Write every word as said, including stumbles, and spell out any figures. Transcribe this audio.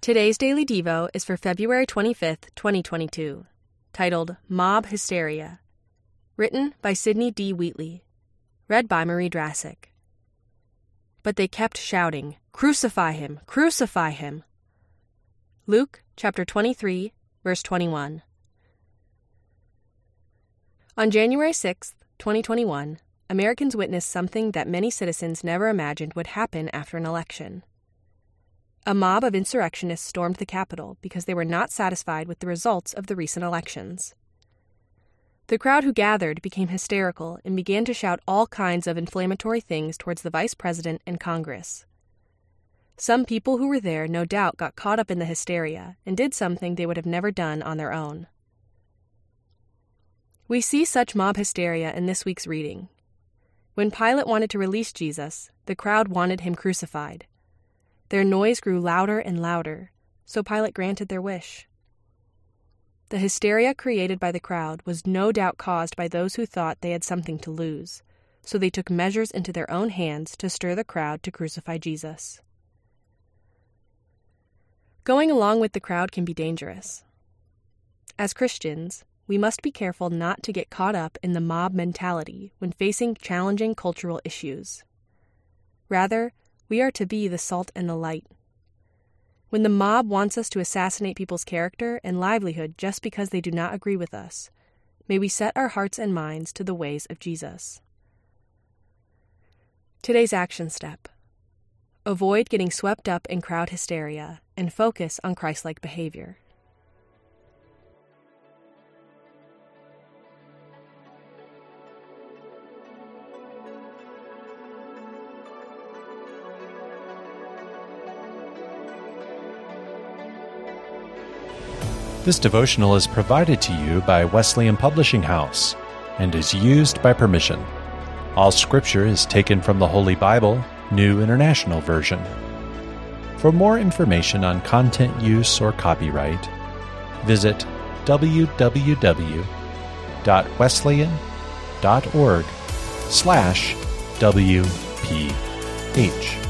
Today's Daily Devo is for February twenty-fifth, twenty twenty-two, titled Mob Hysteria, written by Sidney D. Wheatley, read by Marie Drassic. But they kept shouting, "Crucify him! Crucify him!" Luke chapter twenty-three, verse twenty-one. On January sixth, twenty twenty-one, Americans witnessed something that many citizens never imagined would happen after an election. A mob of insurrectionists stormed the Capitol because they were not satisfied with the results of the recent elections. The crowd who gathered became hysterical and began to shout all kinds of inflammatory things towards the Vice President and Congress. Some people who were there no doubt got caught up in the hysteria and did something they would have never done on their own. We see such mob hysteria in this week's reading. When Pilate wanted to release Jesus, the crowd wanted him crucified. Their noise grew louder and louder, so Pilate granted their wish. The hysteria created by the crowd was no doubt caused by those who thought they had something to lose, so they took measures into their own hands to stir the crowd to crucify Jesus. Going along with the crowd can be dangerous. As Christians, we must be careful not to get caught up in the mob mentality when facing challenging cultural issues. Rather, we are to be the salt and the light. When the mob wants us to assassinate people's character and livelihood just because they do not agree with us, may we set our hearts and minds to the ways of Jesus. Today's action step: avoid getting swept up in crowd hysteria and focus on Christ-like behavior. This devotional is provided to you by Wesleyan Publishing House and is used by permission. All scripture is taken from the Holy Bible, New International Version. For more information on content use or copyright, visit w w w dot wesleyan dot org slash W P H.